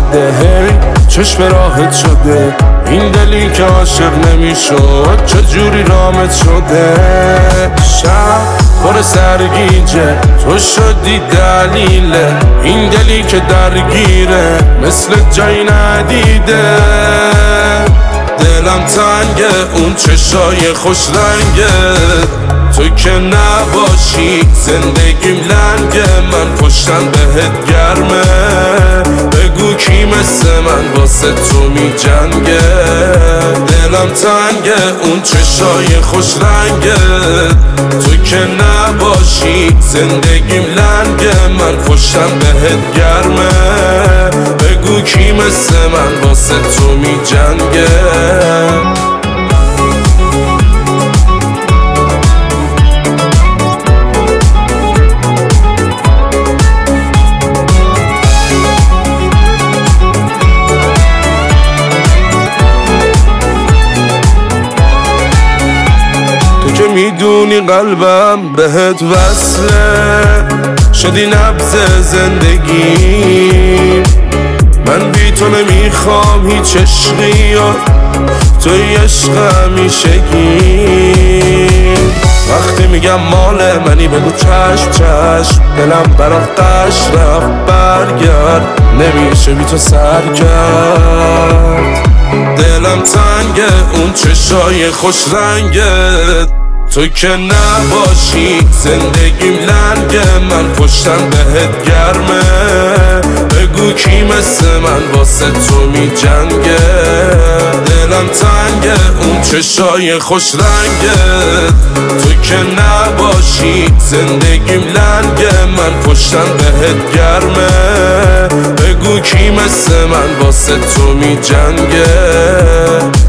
شده، هی چشم راحت شده، این دلی که عاشق نمیشد چجوری رامت شده. شب پر سرگیجه، تو شدی دلیله، این دلی که درگیره مثل جایی ندیده. دلم تنگه، اون چشای خوش رنگه، تو که نباشی زندگیم لنگه. من پشتم بهت گرمه، بگو کی مثل من واسه تو می جنگه. دلم تنگه، اون چشای خوش رنگه، تو که نباشی زندگیم لنگه. من پشتم بهت گرمه، بگو کی مثل من واسه تو می جنگه. که میدونی قلبم بهت وصله، شدی نبض زندگی. من بی تو نمیخوام هیچ عشقی، توی عشق همیشگی. وقتی میگم مال منی بگو چشم چشم، دلم برات قش رفت برگرد، نمیشه بی تو سر کرد. دلم تنگه، اون چشای خوش رنگه، تو که نباشی زندگیم لنگه. من پشتم بهت گرمه، بگو کی مثل من واسه تو می جنگه. دلم تنگه، اون چشای خوش رنگه، تو که نباشی زندگیم لنگه. من پشتم بهت گرمه، بگو کی مثل من واسه تو می جنگه.